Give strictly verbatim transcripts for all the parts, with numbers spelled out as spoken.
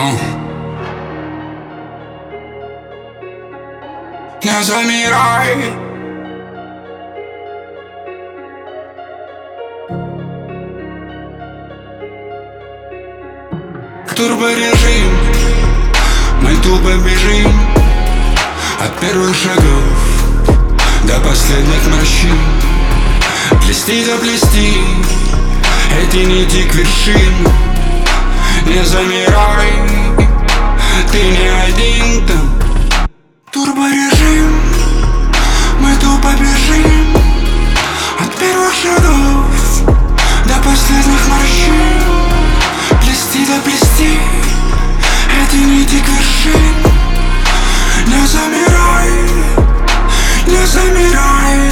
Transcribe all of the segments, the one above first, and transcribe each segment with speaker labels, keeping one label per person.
Speaker 1: uh. Не замирай. Турборежим, мы тупо бежим от первых шагов до последних морщин. Плести да плести эти нити к вершин. Не замирай, ты не один там. Турборежим, мы тупо бежим от первых шагов до последних морщин. Плести да плести эти нити к вершин. Не замирай, не замирай.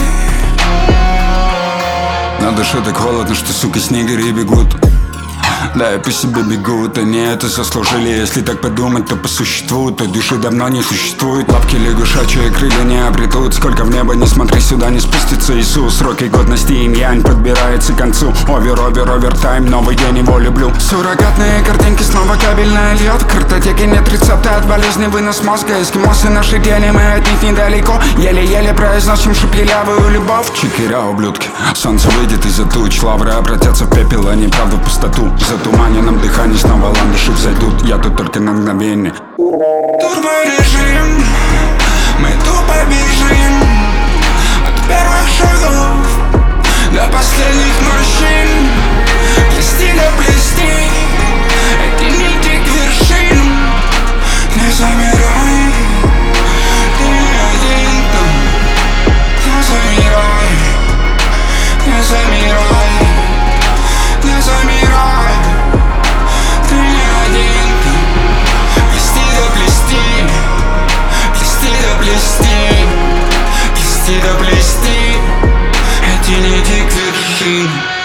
Speaker 1: На душе так холодно, что, сука, снегири бегут. Да, я по себе бегу, они это заслужили. Если так подумать, то по существу той души давно не существует. Лапки лягушачьи, крылья не обретут. Сколько в небо не смотри, сюда не спустится Иисус. Сроки годности инь-янь подбирается к концу. Овер, овер, овертайм, новый день его люблю. Суррогатные картинки, снова кабельная льет. Картотеки нет рецепта от болезни, вынос мозга. Эскимосы наши гели, мы от них недалеко. Еле-еле произносим шепелявую любовь. Чикеря, ублюдки, солнце выйдет из-за туч. Лавры обратятся в пепел, а неправда в пустоту. За туманенном дыхании снова ландыши взойдут. Я тут только на мгновение. Турборежим, мы тупо бежим от первых шагов до последних морщин. Плести да плести эти нити к вершин. Не замирай, ты не один там. Не замирай, не замирай, не замирай. Ты не один там. Плести да плести, плести да плести, плести да плести эти нити к вершин.